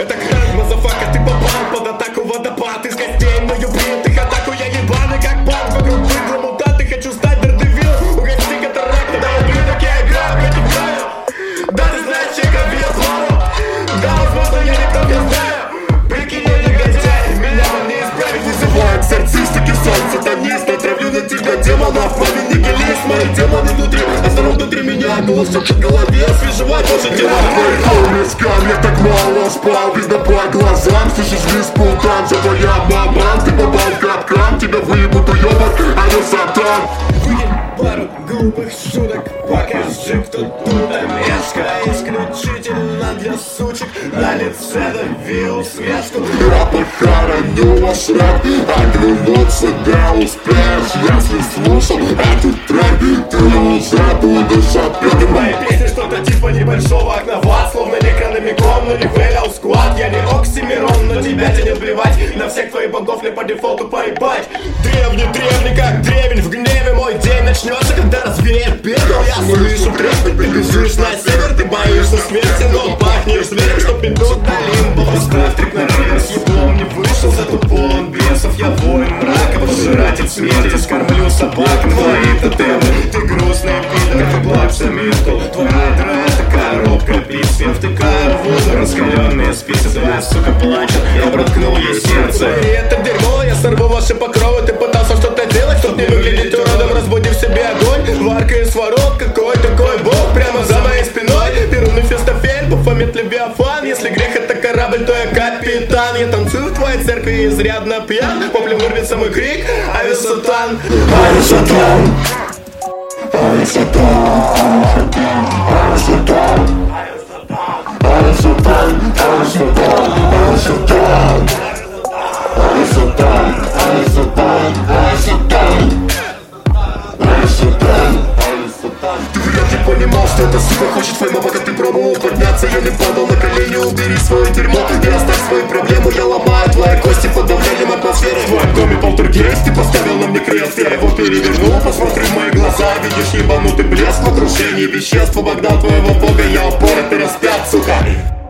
Это кран, мазафака, ты попал под атаку водопад. Из костей мною принятых атаку, я ебаный как бан. Вокруг быдла мутанты, хочу стать Дардевил. Угости катаракта, да ублюдок, я играю в этих правил. Да ты знаешь, чей конвейер слава. Да, возможно, я не тот, я знаю. Прикинь, я негодяй, меня не исправить. Вызывает сарцистики, сон, сатанист. Натравлю на тебя демонов, мамин нигилист. Мои демоны внутри, осторожно внутри меня. Голос в голове, освежевай Боже тела. Твои холмиска, я так мало спал. Видно по глазам, слышишь визг пултан. За твоя маман, ты попал в капкан. Тебя выебут уёбок, а не сатан. Выкинь пару глупых шуток, покажи, кто тут мерзко. Исключительно для сучек, на лице давил усмешку. Я похороню ваш рэп, оглянуться не успеешь. Если слушал этот трек, ты уже будешь опять. Мои песни что-то типа небольшого окна, словно некрономикон, но не вэлял сквад. Я не Оксимирон, но тебя тянет плевать. На всех твоих богов мне по дефолту поебать. Древний, как древень в гневе. Мой день начнется, когда развеет пепел. Я слышу треск, ты бежишь на север. Ты боишься смерти, но пахнешь зверем, что идут до лимба. Поставь трек на реверс, еблом не вышел, зато полон бесов. Я воин мрака, пожиратель смерти. Скормлю собак твои тотемы. Ты грустный пидор, ты плакса миркл. Твоя дрожь, это коробка писем. Втыкаю в воду раскаленные спицы. Твоя сука плачет, я проткнул ей сердце. И это дерьмо, я сорву ваши покровы. Ты пытался что-то делать, чтоб не выглядеть уродом. Разбуди в себе огонь, варка из ворот. Какой такой бог, прямо за моей спиной. Перун Мефистофель, Бафомет Левиафан. Если грех это корабль, то я капитан. Я танцую в твоей церкви изрядно пьян. Воплем вырвется мой крик, Ависатан. Ависатан, Ависатан, Ависатан, Ависатан, Ависатан, Ависатан, Ависатан, Ависатан, Ависатан, Ависатан. Ты вряд ли понимал, что эта сука хочет фейма, пока ты пробовал подняться. Я не падал на колени, убери свое дерьмо и оставь свои проблемы. Я ломаю твои кости под давлением атмосферы. В твоем доме полтергейст, ты поставил на мне крест. Я его перевернул, посмотри в мои глаза. Видишь ебанутый блеск в окружении веществ. Обогнал твоего бога, я упоротый распят, сука.